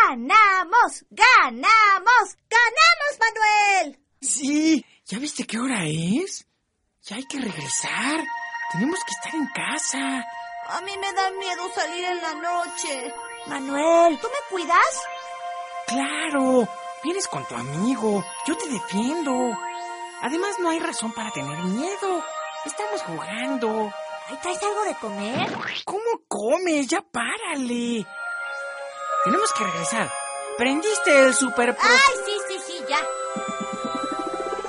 ¡Ganamos! ¡Ganamos! ¡Ganamos, Manuel! Sí, ¿ya viste qué hora es? Ya hay que regresar. Tenemos que estar en casa. A mí me da miedo salir en la noche. Manuel, ¿tú me cuidas? Claro, vienes con tu amigo. Yo te defiendo. Además, no hay razón para tener miedo. Estamos jugando. ¿Ahí traes algo de comer? ¿Cómo comes? Ya párale. Tenemos que regresar. ¿Prendiste el super... ¡Ay, sí, ya!